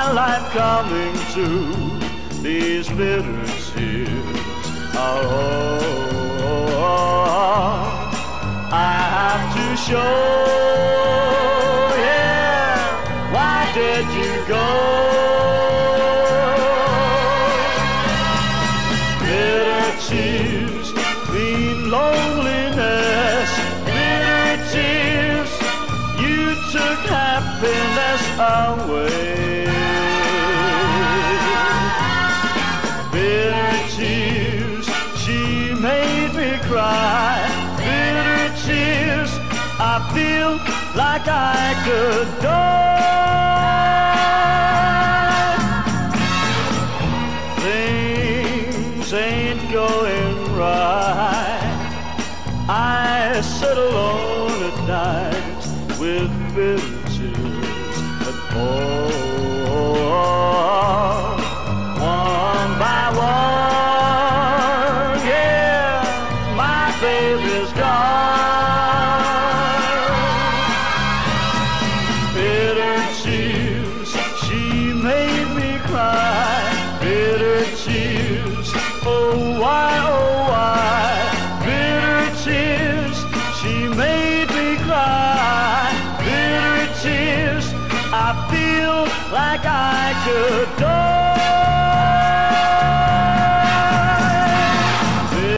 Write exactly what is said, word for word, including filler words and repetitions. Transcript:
my life coming to these bitter tears. Oh, I have to show, yeah, why did you go? Bitter tears mean loneliness. Bitter tears, you took happiness away. Bitter tears, she made me cry. Bitter tears, I feel like I could die. Things ain't going right. I sit alone at night with bitter tears that fall one by one. Yeah, my baby's gone. Bitter tears, she made me cry. Bitter tears, oh why, oh why. Bitter tears, she made me cry. Bitter tears, I feel like I could die.